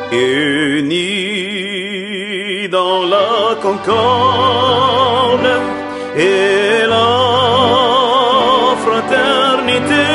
Unis dans la concorde et la fraternité,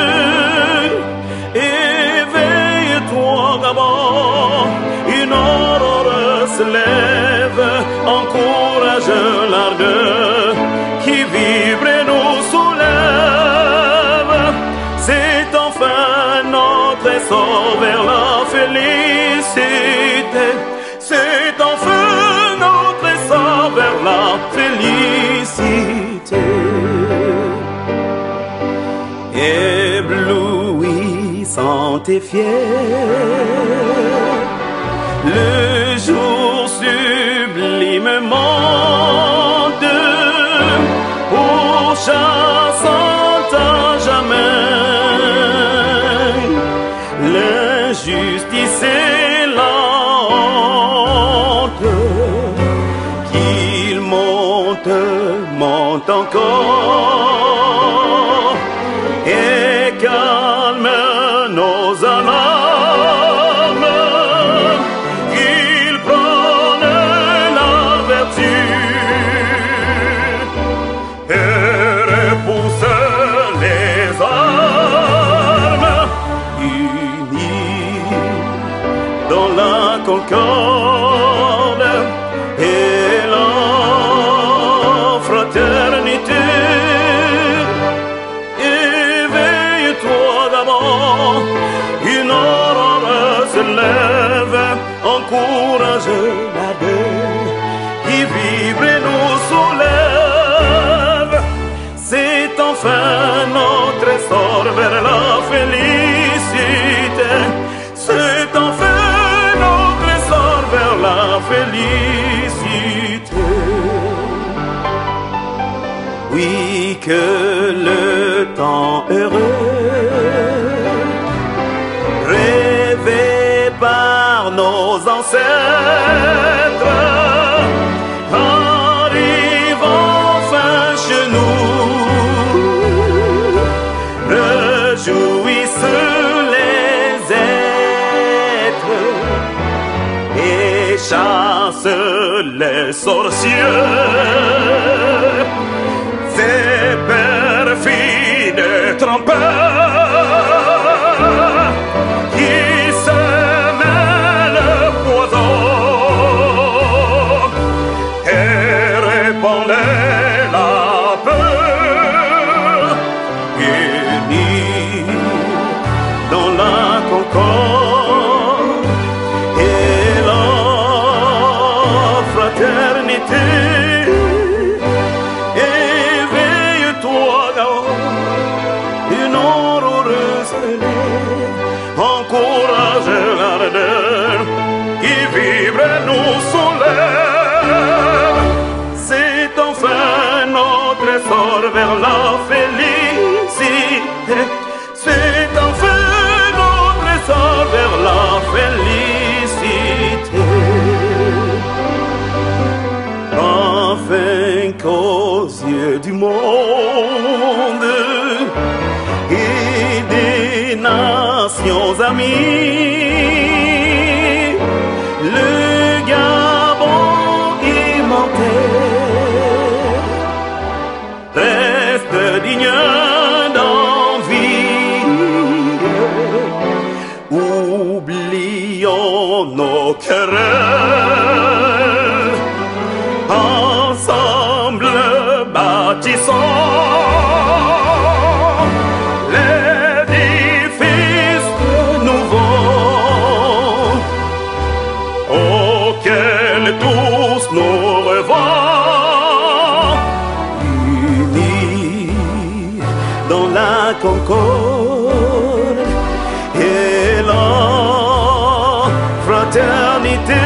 éveille-toi Gabon, une aurore se lève, encourage l'ardeur qui vibre et nous soulève. C'est enfin notre essor vers la félicité. C'est enfin notre essor vers la félicité. Éblouissante et fière, le jour sublimement de pourchassant à jamais l'injustice et la honte, qu'il monte, monte encore et calme nos alarmes, qu'il prône la vertu et repousse les armes, unis dans la concorde et la fraternité. Éveille-toi d'abord, une aurore se lève, encourage l'ardeur qui vibre et nous soulève. C'est enfin notre essor vers la félicité. C'est enfin notre essor vers la félicité. Oui, que le temps heureux rêvé par nos ancêtres arrive enfin chez nous, réjouissent les êtres et chasse les sorciers. Ces perfides trompeurs qui sèment le poison et répandent la peur, unis dans la concorde et la fraternité. Une aurore se lève, encourage l'ardeur qui vibre et nous soulève. C'est enfin notre essor vers la félicité. C'est enfin notre essor vers la félicité. Afin qu'aux yeux du monde et des nations amies, le Gabon immortel reste digne d'envie. Oublions nos querelles, ensemble bâtissons l'édifice nouveau auquel tous nous rêvons, unis dans la concorde et la fraternité.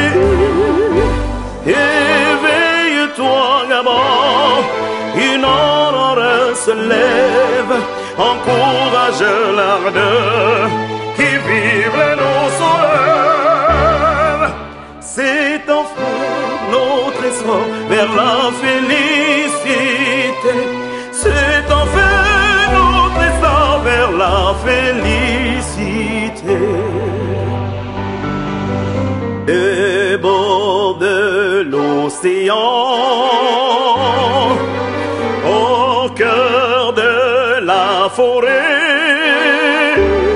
Éveille-toi Gabon, une aurore se lève, encourage l'ardeur qui vibre et nous soulève. C'est enfin notre essor vers la félicité. C'est enfin notre essor vers la félicité. l'océan, au cœur de la forêt,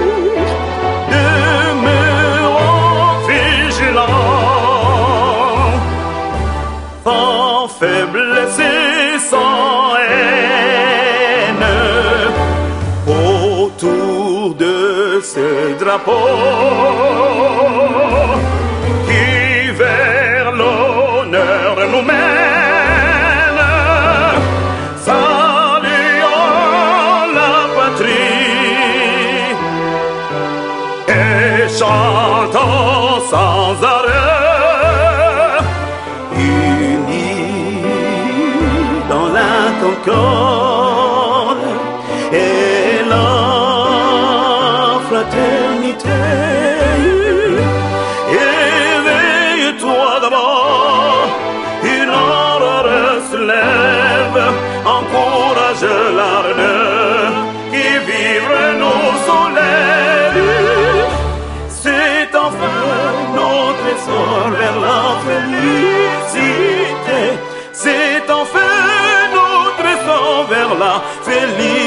demeurons vigilants, sans faiblesse et sans haine, autour de ce drapeau qui vers l'honneur nous mène, saluons la patrie et chantons sans arrêt, unis dans la concorde et la fraternité. Éveille-toi d'abord, une aurore se lève, encourage l'ardeur qui vivre nous soulève. C'est enfin notre essor vers la félicité. C'est enfin notre essor vers la félicité.